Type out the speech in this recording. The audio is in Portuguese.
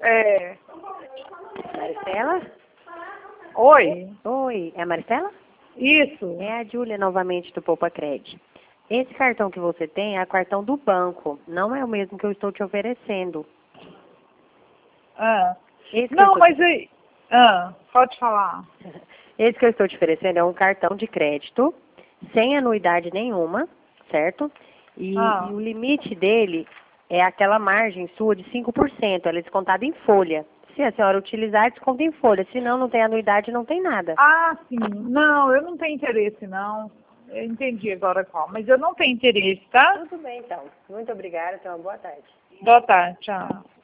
É. Maristela? Oi? Oi, é a Maristela? Isso. É a Júlia novamente do Poupa Cred. Esse cartão que você tem é o cartão do banco, não é o mesmo que eu estou te oferecendo. Ah. Esse que Não, eu estou... mas aí... Ah, pode falar. Esse que eu estou te oferecendo é um cartão de crédito, sem anuidade nenhuma, certo? E Ah. o limite dele é aquela margem sua de 5%, ela é descontada em folha. Se a senhora utilizar, desconta em folha. Se não, não tem anuidade, não tem nada. Ah, sim. Não, eu não tenho interesse, não. Eu entendi agora qual, mas eu não tenho interesse, tá? Tudo bem, então. Muito obrigada, tenha uma boa tarde. Boa tarde, tchau.